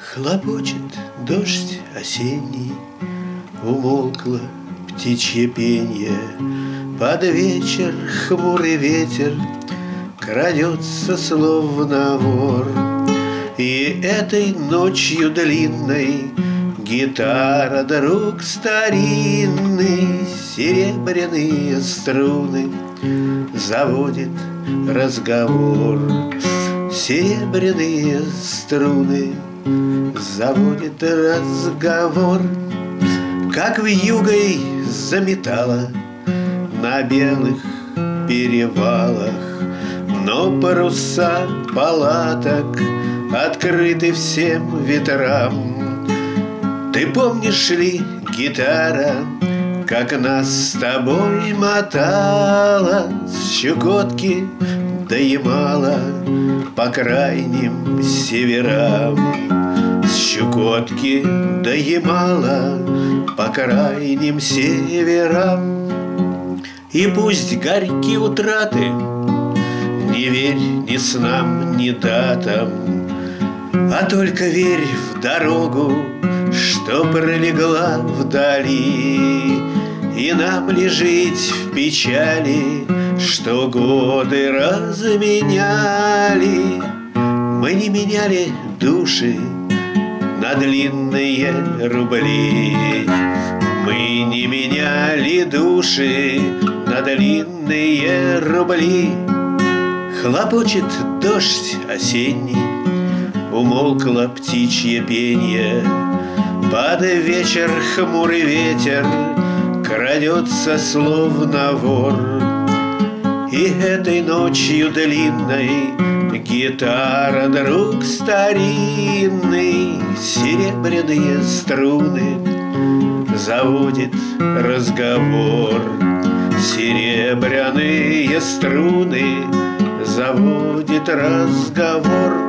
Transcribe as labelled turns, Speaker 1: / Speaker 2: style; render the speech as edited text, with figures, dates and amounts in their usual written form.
Speaker 1: Хлопочет дождь осенний, умолкло птичье пенье. Под вечер хмурый ветер крадется, словно вор. И этой ночью длинной гитара, друг старинный, серебряные струны заводит разговор. Серебряные струны заводит разговор. Как вьюгой заметала на белых перевалах, но паруса палаток открыты всем ветрам. Ты помнишь ли, гитара, как нас с тобой мотала с Чукотки до Ямала по крайним северам? С Чукотки до Ямала по крайним северам. И пусть горьки утраты, не верь ни снам, ни датам, а только верь в дорогу, что пролегла вдали. И нам ли жить в печали, что годы разменяли? Мы не меняли души на длинные рубли. Мы не меняли души на длинные рубли. Хлопочет дождь осенний, умолкло птичье пенье. Под вечер хмурый ветер крадется, словно вор. И этой ночью длинной гитара, друг старинный, серебряные струны заводит разговор. Серебряные струны заводит разговор.